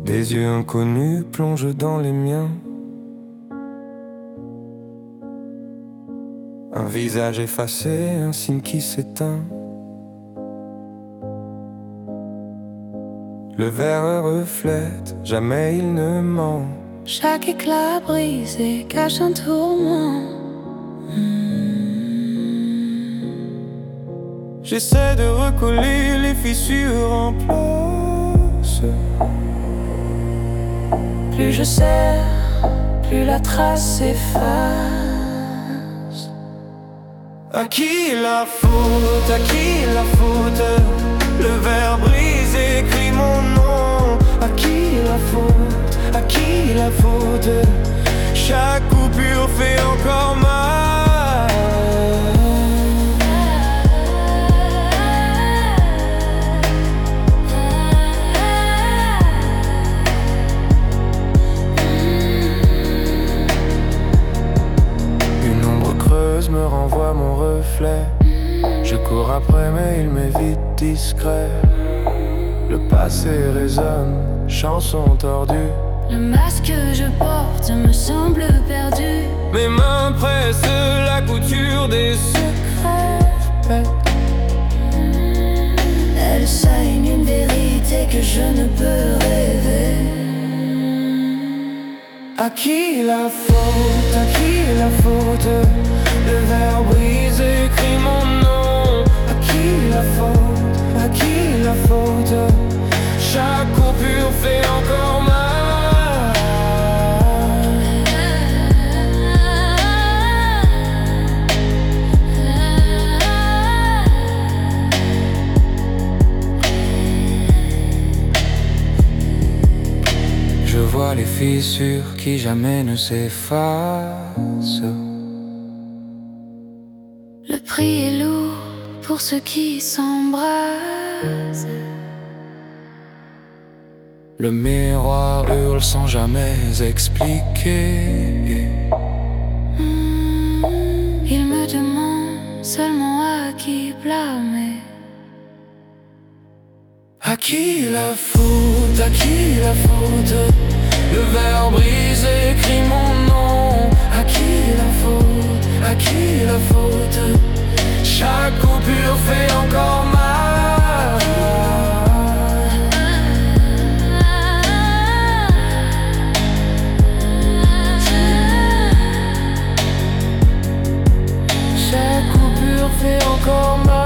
Des yeux inconnus plongent dans les miens. Un visage effacé, un signe qui s'éteint. Le verre reflète, jamais il ne ment. Chaque éclat brisé cache un tourment. J'essaie de recoller les fissures en place. Plus je serre, plus la trace s'efface. À qui la faute, à qui la faute? Le verre brisé crie mon nom. À qui la faute, à qui la faute? Chaque coupure fait encore mal. Une ombre creuse me renvoie mon reflet. Je cours après mais il m'évite discret. Le passé résonne, chanson tordue. Le masque que je porte me semble perdu. Mes mains pressent la couture des secrets. Elle saigne une vérité que je ne peux rêver. À qui la faute, à qui la faute? Le verre brisé crie mon nom. À qui la faute, à qui la faute? Chaque coupure fait encore mal. Je vois les fissures qui jamais ne s'effacent. Le prix est lourd pour ceux qui s'embrasent. Le miroir hurle sans jamais expliquer. Il me demande seulement à qui blâmer. À qui la faute, à qui la faute? Le verre brisé crie mon nom. À qui la faute, à qui la faute? Chaque coupure fait encore mal. Chaque coupure fait encore mal.